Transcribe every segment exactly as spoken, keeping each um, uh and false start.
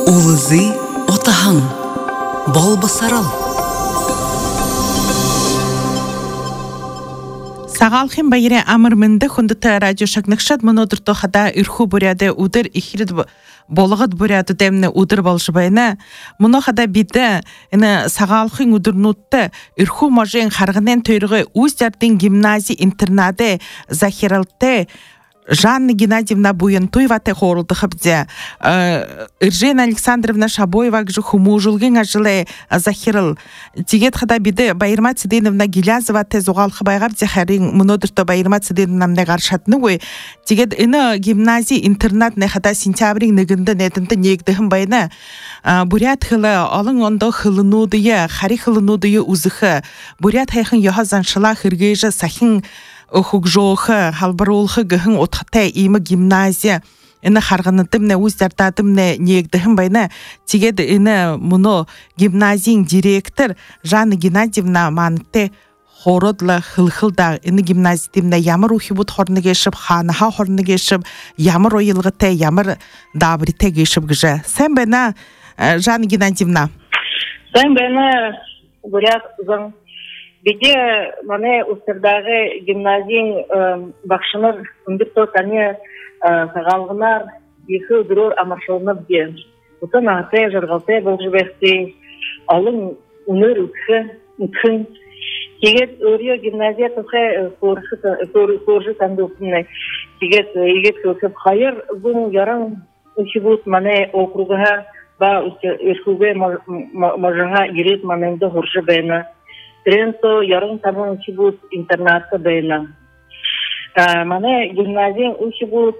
Улызы отаһың, бол басарал. Сагалхин байре амыр мінді хүндіті радио шагнықшад мұнодыр тоқада үрху буряды удыр ихирд болығыд буряды дәмні удыр балшыбайна. Мұны қада биді сагалхин удыр нутты үрху можен қарғынен тойрығы өздердің гимназия интернады захиралты Жанна Геннадьевна Буянтуева те хорылды хыбде. Иржена Александровна Шабоева гжу хумужулгин ажылы захирыл. Тигет хада биде Байырма Циденовна Гилязова те зугал хыбайгар захарин мнодырто Байырма Циденовна мне гаршатны ой. Тигет ина гимназия интернат не хада сентябрин негинде нетинде негдехим байна. Бурят хылы алың ондо хылынудыя, хари хылынудыя узыхы. Бурят хайхын яхазан шыла хыргейжа сахин Хугжоха, халбаролха гахын отхатай има гимназия. Ина харганатымне уздардадымне негдехим байна. Тигед ина муно гимназиян директор Жанна Геннадьевна манте хородла хыл-хылда. Ина гимназиятымне ямар ухи буд хорны гешіп, ханаха хорны гешіп, ямар ойылғыте, ямар дабрите гешіп гіже. Сен байна, Жанна Геннадьевна? Сен байна, бурят зың. Биде мане устырдағы гимназиян бақшыныр үндікті кәне сағалғынар есі үдірор амашылынып де. Бұтын ағытай, жырғалтай бұл жібәқті алың үнір үтхін. Тегет өрия гимназия тұқай көржі кәнді өкінне. Тегет егет көкіп қайыр бұн ярың үші бұд мане окруғыға ба өркуге мажыңа ерет маненді ғыржы бәйіні. Тренто ярым табын учи будут интернатка бейна. Мане гимназиян учи будут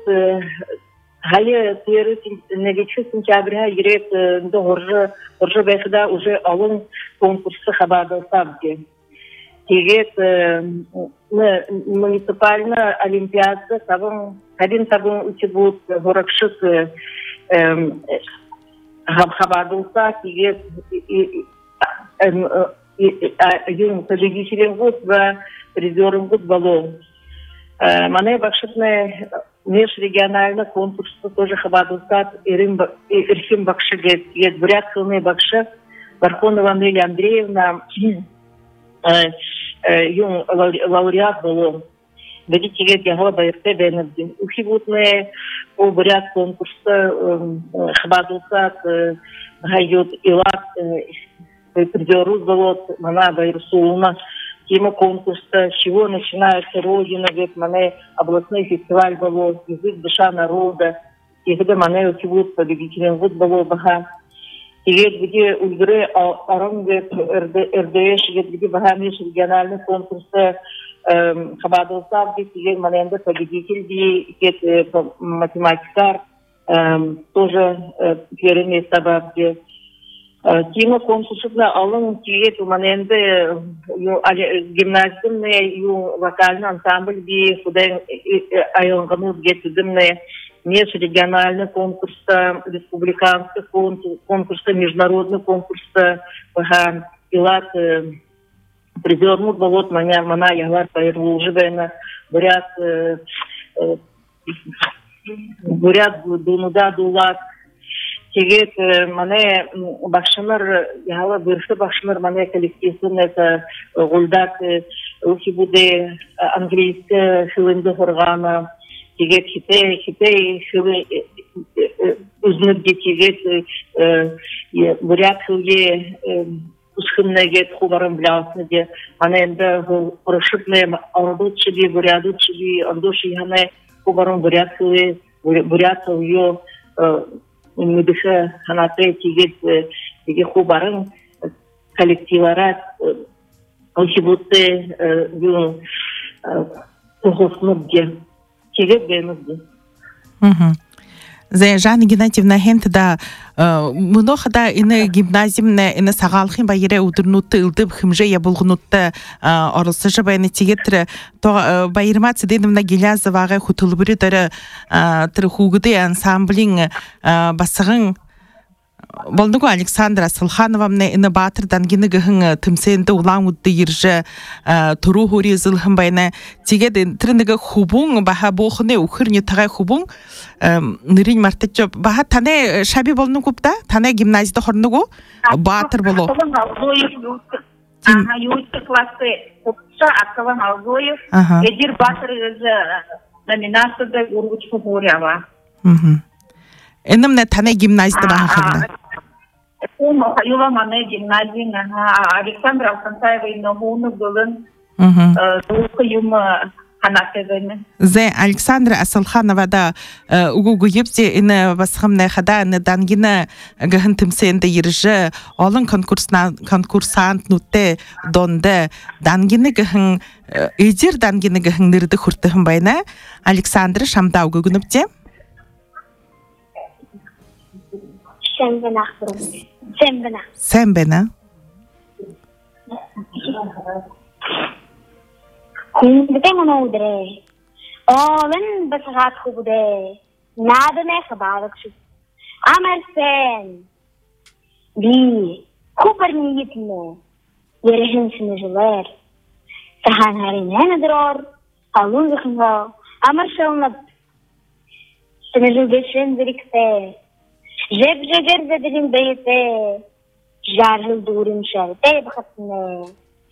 хали тверы негечу сентября ерет до горжа горжа бейхда уже алын конкурсы хабада сабги. Тегет муниципальная олимпиада табын один табын учи будут горакшык хабадылса тегет Юн победителем год và призером год баллон. Мане бакшытне межрегиональный конкурс тоже хабадылсат Ирхим Бакшыгет. Есть бурят хылны бакшы Вархонова Анелия Андреевна юн лауреат баллон. Бедите гет ягала байырте бәйнәддин. Ухи бутне о бурят конкурсы хабадылсат гайот илат придерут болот, мана байрсулна, тема конкурса, с чего начинается Родина, ведь мане областной фестиваль болот, язык душа народа, и когда мане утивут победителем вот болот баха. И ведь где ульгры арам ведь РДШ, ведь где баха меж региональный конкурс хабадылсав, ведь маненда победитель, ведь математикар, тоже первое место бабки. Тема конкурсына алың тиет уманенде гимназиумне ю вокальный ансамбль би худай айылғымыз гетудымне межрегиональный конкурса, республиканский конкурса, международный конкурса, ваха илат призермут болот маня мана яглар пайру жибена бурят бурят дунуда дулат. Тегет мане бакшыныр, яла бұршы бакшыныр мане коллективсын это гулдак ухи буде английский хылынды хоргана. Тегет хите хите хылы үзнүрге тегет бурят хылге усхыннегет хубарын блясны де. Мане энде құрышыпны ардучыли, бурядучыли, ардуши яне хубарын бурят хылы, бурят хылы Мудыша ханаты тигет тиге хубарын коллективара алчибутте юн тухоснубге тигет бемызды. Зэ Жанна Геннадьевна хент да много да ина гимназиумне ина сагалхин байре удырнутты илдып химже я булгнутты орысыжы байны тигетре то Байырма Циденовна Гилязовага хутылбүрү дары тыр хугуды ансамблин басыгын Болдугу Александра Сылхановамна ины батырдан гины гыхын тымсенді улан удды иржі туру хури зылхын байна тегеді трыныгы хубун баха бохыны ухырны тағай хубун нырин мартычы баха тане шаби болны купта тане гимназияда хорнугу батыр болу. Ага, юридический классы купца, Аккалан Алгоев, Эдир Батыр номинацияда Ургучку Бурява. Энымне тане гимназияда баха хорны. Кума Хаюла Мане гимназия, Александра Алкантаева и Ногуну Гулын, Дулкаюм Ханатевене. Зе Александра Асылханова да угугу епте ины басхымне хада ины дангина гыхын тымсенде иржі олын конкурсант нутте донде дангины гыхын эдир дангины гыхын нырды хуртыхын байна Александра шамда угугу нүпте? Сэмбена. Сэмбена. Сэмбена. Күндіде мұны өдірі. Олын бісіғат құбыды. Надыне қыбалық шүп. Амар сен. Би. Күпір ниетіне. Ерігін сіні жылыр. Сахан харинен ыдырор. Алын зықынға. Амар шылынып. Сіні жылбешін зіріксе. Жеп жегер зеділін бейте, жарыл дұрын шәрте бақытыны.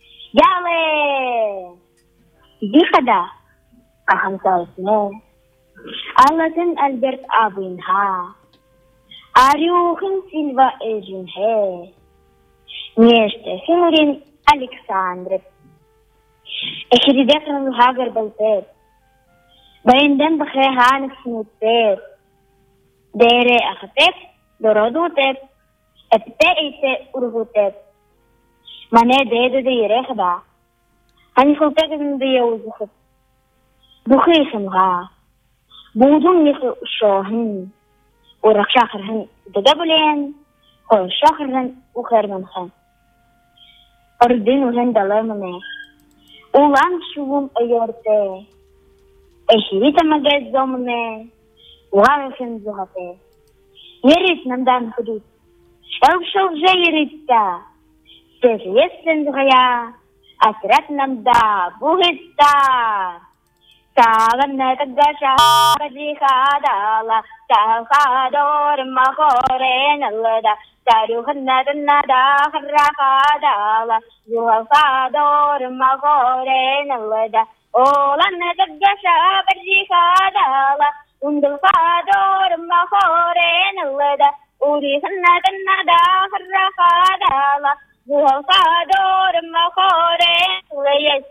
Яле! Дихада, қахан сауысыны. Аллатын Альберт абын ха. Арюхын Сильва эжін хе. Неште Фимурин Александров. Эхиридекрын хагар балтет. Байынден бақе ханық сынуттет. Дере ахатеп, дородутеп, епте ейте ургутеп. Мане деду де ерехба. Ани хултегін де еузухып. Бухейхым ға. Будун нехі шоғын. Урак шақырхын деге білен, қой шақырхын ухерманхын. Ордын ұзын далымыне. Улан шуғым ойорте. Эширita магез зомыне. Угавен зугате. Ерит нам дан худут. Элшел же еритта. Сез естен зугая. Асрат нам да бугитта. Саган не таггаша бадиха дала. Сахадор махорен алда. Тарухан надана харраха дала. Зухадор махорен алда. Олан не таггаша бадиха дала. Undul fador mahoren leda uri hanna ganna da harra fadala zuhal fador mahoren leyes.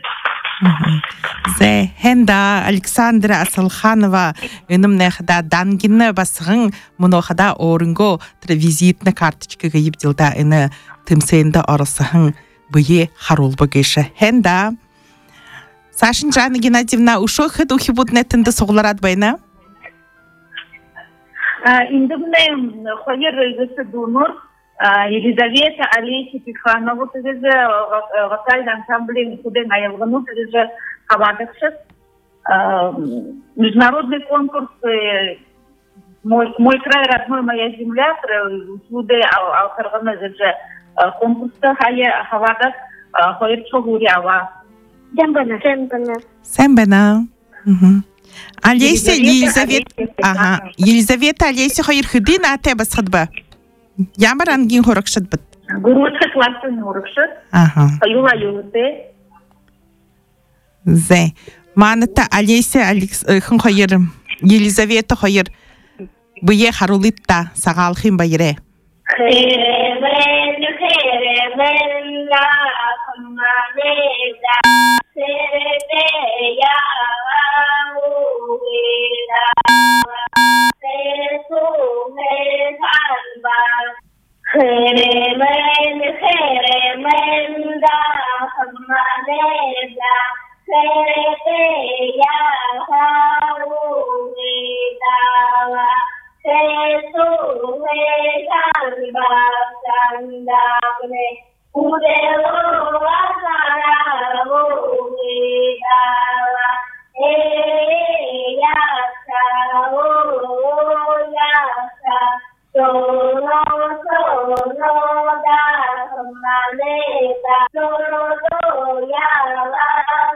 Зе хенда Александра Асылханова өнімне хада дангинны басығын мұны хада орынго визитны карточкаға ебділда әні тымсенді арысығын бұйе харулбы гейші. Хенда Сашин Жанна Геннадьевна, ушо хыд ухи буднетінді соғыларад байна? Инді бұны қойыр рөйгісі дұныр, Елизавета Алейси Пиханову тізі ғасальды ансамблин куден айылғыну тізі қабадықшыз. Международный конкурс «Мой край, родной, моя земля» услуды алқырғыны тізі конкурсты қавадық қойыр чоғури ава. Сэмбена. Сэмбена. Сэмбена. Алейся, Елизавета. Ага. Елизавета Алейся хайыр хыдын ате басқыдба. Ямар ангин хорықшыд бұд? Гурушқа класын хорықшыд. Ага. Юла юлды. Зе. Маныта Алейся хын хайыр Елизавета хайыр бұе харулитта сағалхын байыре. Херевен, херевен, ла, хаманеза, херевея, уида, хересу, хересалба. Херевен, херевен, ла, хаманеза, херевея, уида, Sesu mekanba sandapne udelo asara uidawa eyasa oyasa Solo, solo, da, maleta, solo, ya, la,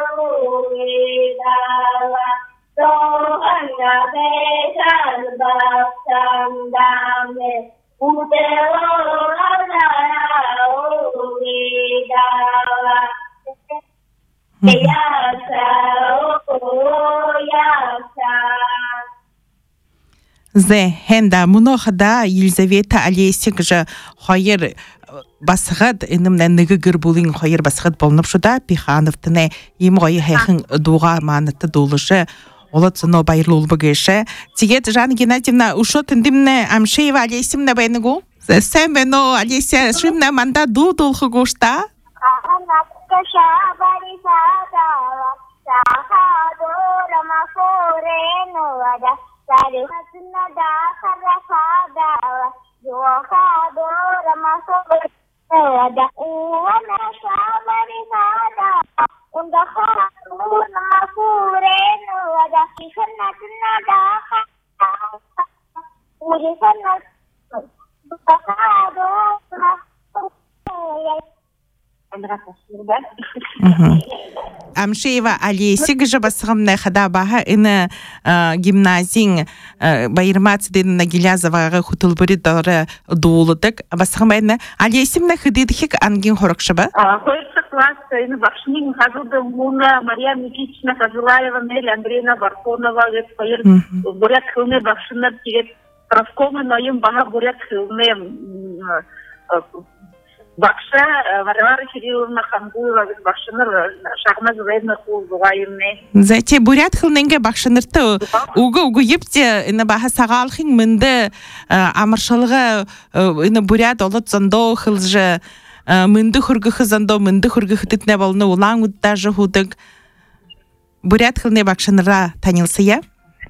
la, so, anda, besan, baksan, dame, udelo, la, la, yasa, oh, yasa. Зе хенда мунохда Елизавета Олесик же хайыр басгад инемне ниггер булин хайыр басгад болнып шуда Пихановтыне имгой хайхын дуга манытты дулышы олатсыно байырлы улбыгышы тигет Жанна Геннадьевна ушот индимне Амшеева Олесимне байныгу сен бено Олеся шимне манда ду дулхы гушта Sari hatna da kharafada yo khadora masada uwana shamari sada unda kharuna mafurenu ada kishna tna da uri sana khadora Амшеева Олесик же басгымна хада баха ина гимназин байырмац ден Нагилязовага хутулбури дары дуулыдык басгымайна Олесимна хидидхик ангин хорокшаба Хойтса класс ина башнин хазуда муна Мария Никитична Казулаева Нелли Андреевна Барконова гет пайыр бурят хылны башнар тигет правкомы наим бана бурят хылны Бакша Варвара Кирилловна Хангуева бакшыныр шагына зайны кул дугайымне. Зате бурят хылненге бакшынырты угу угу епте ина баха сагалхин мынды амыршылыга ина бурят олот зондо хылжы мынды хургы зондо мынды хургы хытытне болны улан удажы худык бурят хылне бакшыныра танылсы я?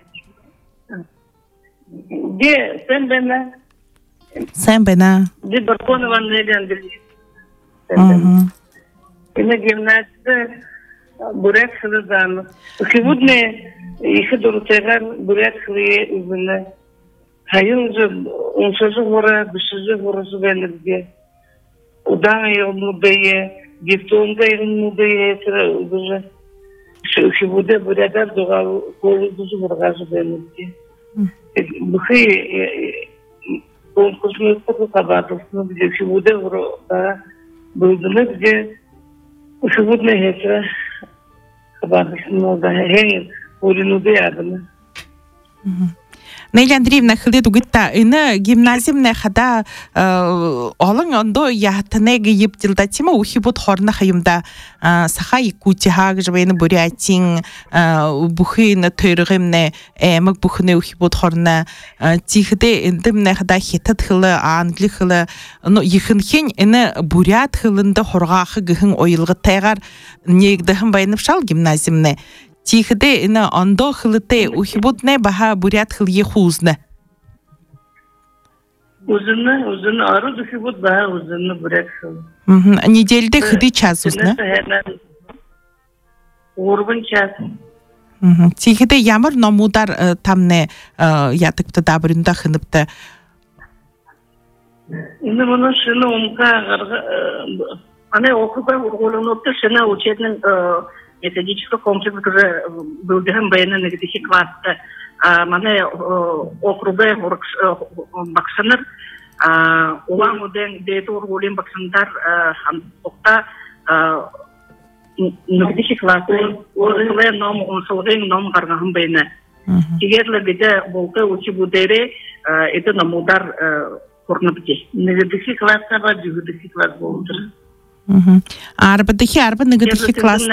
Де сен бена Сен бена. Де Барконова Нелли Андреевна. Ина гимназия бурят хылыдан. Хивудне ихы дурутегар бурят хылые убыны. Хайын же оншажы гора, бішіжі горасы бәлірге. Удан айылмы бәйе, гифтуында айылмы бәйе, убыжы. Хивуде бурядар доғал қолы бұзы горғажы бәлірге. Бұхы конкурсный фото кабатовны где фигуде врода булдыны где фигудне хетра кабатовны да хен уринуде адны Нелли Андреевна хылды дугитта ины гимназиумне хада олон ондо яhtынеге ептилда тима ухибут хорна хайымда саха икутиха гжбайны бурятин бухыны тойрыгымне эмик бухыны ухибут хорна тихде индимне хада хетат хылы англи хылы но ихынхен ины бурят хылында хоргахы гыхын ойылгы тайгар негдыхын байынып шал гимназиумне Тихде ина ондо хылыте ухибутне баха бурят хылье хузне. Узынны, узынны, ару духибут баха узынны бурят хыл. Недельде хыды час узне? Урбын час. Тихде ямыр номудар тамне ятыкты дабырында хыныпты. Ина мұны шыны омқа ане оқыба урголынопты шыны учетнің методический комплекс уже был дем бейна негативный класс. Мане округе баксаныр улам моден дейто урголим баксандар хамтокта негативный класс. Урголе ном онсолген ном гаргам бейна. Тигерле биде болты учи будере это намудар корнабти. Негативный класс ба негативный класс болдыр. Арбадахи арба негативный класс.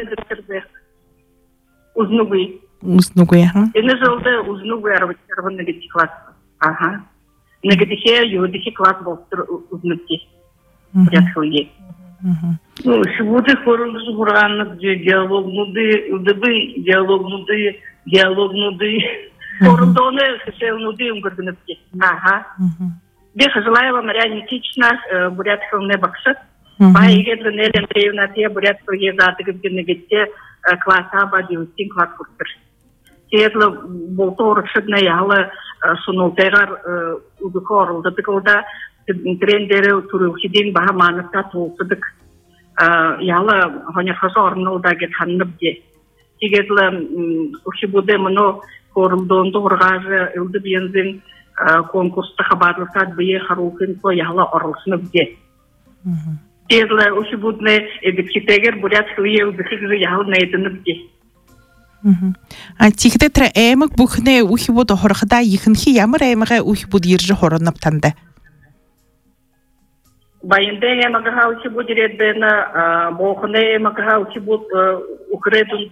Узнугуй. Узнугуй, ага. И нажалда узнугуй арба негативный класс. Ага. Негативный юридический класс был узнугти. Порядковый. Ну, сегодня хорон журган, где диалог нуды, удобы, диалог нуды, диалог нуды. Хорон доне, хесел нуды, умгоргнуты. Ага. Где Хазалаева Мария Никитична, бурятского небаксат. Байгет Нелли Андреевна те бурятского езаты где негативный класс аба девятый класс курсер. Тиетле болтор шидне яла сунултегар удухор датыкылда трендере турухидин бахаманыкта толсыдык яла хонерхасорнылда гет ханныбде. Тиетле ушибуде мно корылдонды ургажы ылды бензин конкурста хабарласат бие харухин ко яла орлсыныбде. Тиетле ушибудне эдикитегер бурят хлие удухигы яла нейдыныбде. А тихдэ тра эмэг бүхнэ ухибуд хорхда ихэнхи ямар эмэгэ ухибуд иржи хороннаптанда. Баянде эмэгэ ухибуд ирэдбэна бохнэ эмэгэ ухибуд укрэдун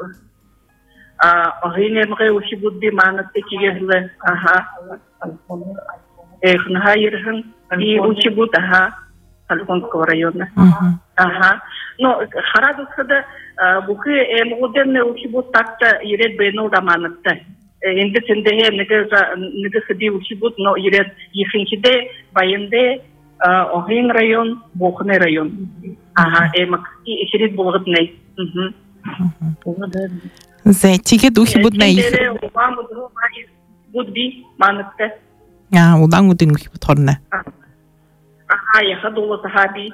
агын эмэгэ ухибуд би манатте кигезле аха эхн хайрхэн и ухибуд аха Талхонского района. Ага. Но харадусхада бухи эмгуден ухибуд такта иред бэну даманатта. Инде сендеге неге неге хади ухибуд но иред ихинчиде баянде Охин район, Бухне район. Ага, эмак и иред болготнай. Мгм. Зе тигет ухибуд на их. Будби манатта. А, улангудин ухибуд хорна. Ага, я ходила сахаби.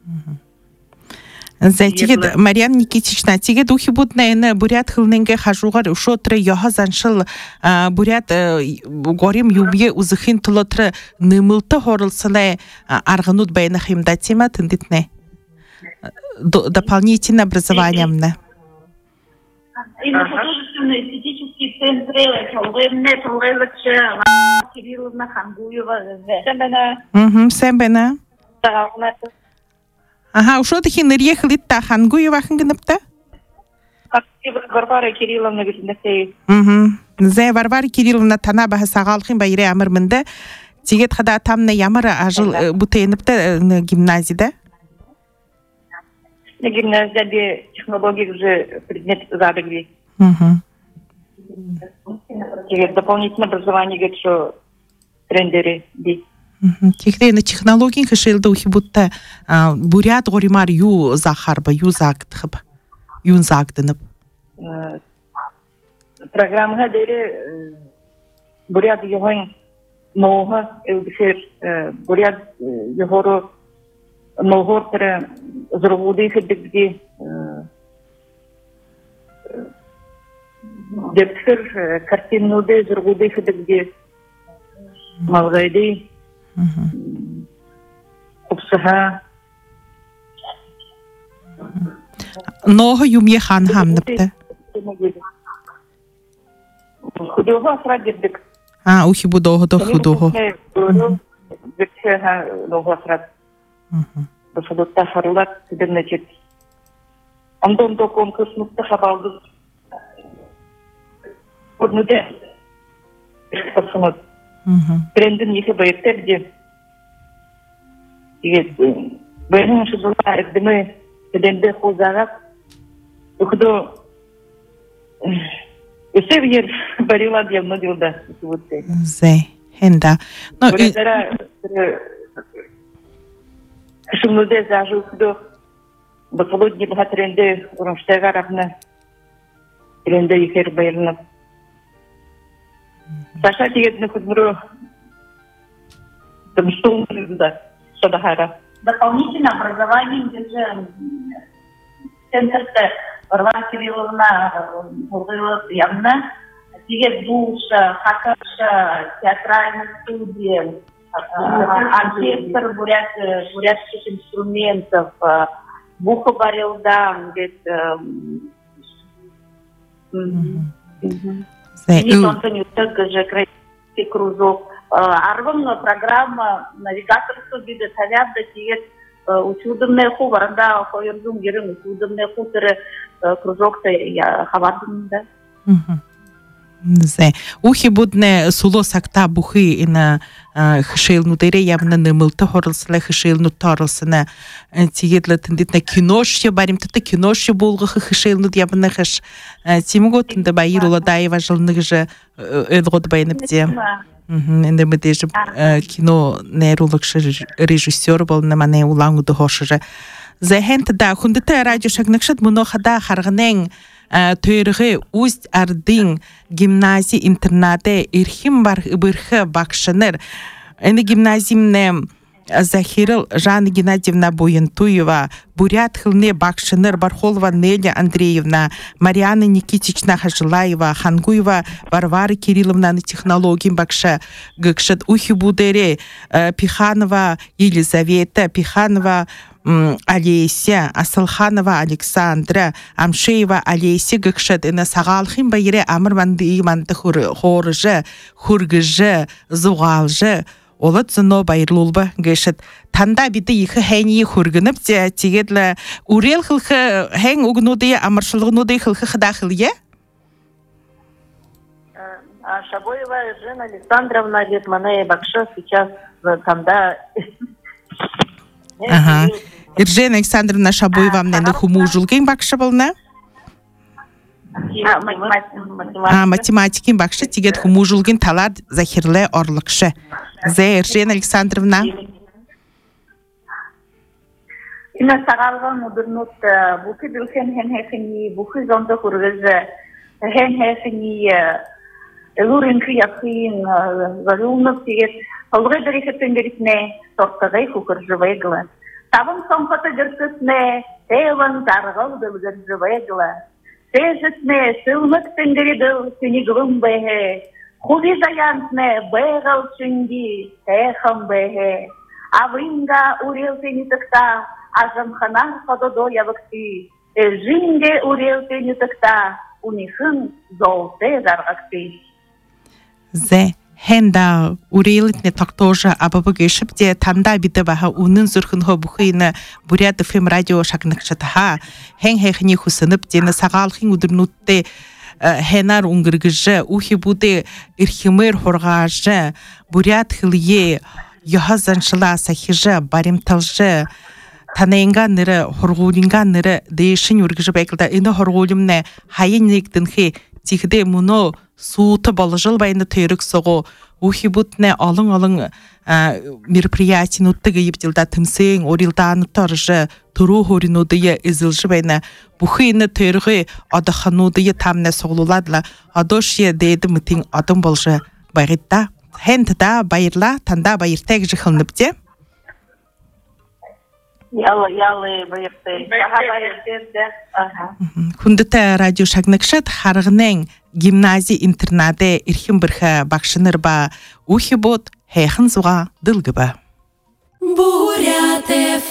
Зе тигет Мариам Никитична тигет ухибуд на эне бурят хылненге хажугар ушотре яхазаншыл бурят горим юбье узыхин тулотре нымылты хорылсылай арганут байнахимда тема тындитне. Дополнительное образование мне. Именно художественные эстетические центры, Толгенне, Толгелача, Кирилловна Хангуева, Сембена. Угу, Сембена. Ага, ушо тахи нырьехали та Хангуева хангнапта? Как Варвара Кирилловна гисндесей. Угу. Зе Варвара Кирилловна тана баха сагалхин байре амырмында. Тигет хада тамна ямара ажыл бутейнапта гимназияда? На гимназии технологии уже предмет задали. Угу. Дополнительное образование, говорит, что трендеры ди. Тихте на технологии хашилда ухибутта бурят горимар ю захарба ю загдхаб юн загдынып. Программа дери бурят йогын нога элбисер бурят йогору Новгородре зробили хедди дептер картину де зробили хедди малгайди обсаха Нога юмье хан хамнапта. Худого сраддик. А ухи будого до худого. Декче нога срад. Башадотта харулат дернечет. Андон до конкурсмукта хабалды. Однуде. Пасамат. Трендин ехе байыртерде. Иге бәйнің шызылы әрдімі дәнді қозағат. Үкді өсев ер барилад явно делда. Зе, хенда. Бұрындара Шумнуде зажу үкді бақылуд небіға тренді ұрынштайға рақны тренді ехер байырынып. Саша тегетіні күдміру дымштуын да. Дополнительное образование, где же центр Варвара Кирилловна была явно, где душа, хакаша, театральная студия, оркестр бурятских инструментов, Буха Барилда, где-то Антонио же красивый кружок. Арвамна программа навигаторство биде таляб да тиет учудымне ху барда хойырдум герим учудымне ху тире кружок та я хавардымда. Зе ухи будне суло сакта бухи ина хшилну дере явна нымылты хорылсыла хшилну тарылсына тиетле тендитне киношья барим тата киношья болгы хшилну явна хш тимготында байыр уладаева жылныгы же элгот байныпте. Инде мы даже кино нейрологшы режиссер был на мане улангу до хошыжы. Зехент да хундыта радио шагнакшат мұно хада харғанен тойрығы Усть Ардын гимназия интернаты ирхим бар бырхы бакшыныр. Эни гимназимне Захирил Жанна Геннадьевна Буентуева, Бурят Хилне Бакшинер, Бархолова Неля Андреевна, Марьяна Никитична Хажилаева, Хангуева Варвара Кирилловна на технологии Бакша, Гакшат Ухибудере, Пиханова Елизавета, Пиханова Олеся, Асылханова Александра, Амшеева Олеся, Гакшат, и на Сагалхим Байре Амрманды Иманты Хоржа, Хургжа, Зугалжа, Олат зыно байырлулба гешет. Танда биті екі хәйні хүргініп, тегедлі урел хылқы хәйн угнуды, амаршылғынуды хылқы қыдақыл, е? Шабоева Жена Александровна Летманея Бакша сейчас танда... Ага. Иржена Александровна Шабоева мнені хуму жылген Бакша болна? А, математикин Бакша тегет хуму жылген талар захирлі орлықшы. Зе, Иржена Александровна. Ина сагалга мудурнут бухи билхен хен хехини, бухи зонда хургызы, хен хехини, элуринки яхин, залюнов тегет, олгы дарихатын беритне, сортагай хукыржывайгла. Табын сомпата гырсысне, теван таргал дылгыржывайгла. Тежетне, сылмык тенгеридыл, синигвым бэхэ, Хуби заянтне бэгал чунги, техам бэхэ. Авинга урел тенитакта, ажамхана хододо явакти. Жинге урел тенитакта, унихын золте заргакти. Зе, хенда урелитне тактожа абабагешипте танда битабаха унын зурхын хобухыйны Бурят эф эм радио шагныкчатаха. Хен хехни хусыныпте сагалхин удырнутте хенар унгыргыжы, ухи буде ирхимер хоргажы, Бурят хилие, йохазаншыла сахижы, баримталжы, танайнган ныры, хоргулинган ныры, дейшін үргіжі бәкілді, іні хоргулимне хайынлектінхи, тихде мұны суыты балыжыл байны түйрік соғу, ухи будне алың-алың мероприятин уттығы ебділда тімсең, орилдааны таржы, тұру хоринудыйы изылжы байны, Бухыйны түйрігі адаханудыйы тамне соғылуладла, адошия дейді мүтін адым болжы байғытта. Хентіда байырла, танда байыртәк жықылныпте? Ялы, ялы байырты. Күндіті радио шагнықшыт харғынен гимназия интернады ирхим бірхі бақшыныр ба, ухи бот, хайхын зуға дылғы ба. Бурят эф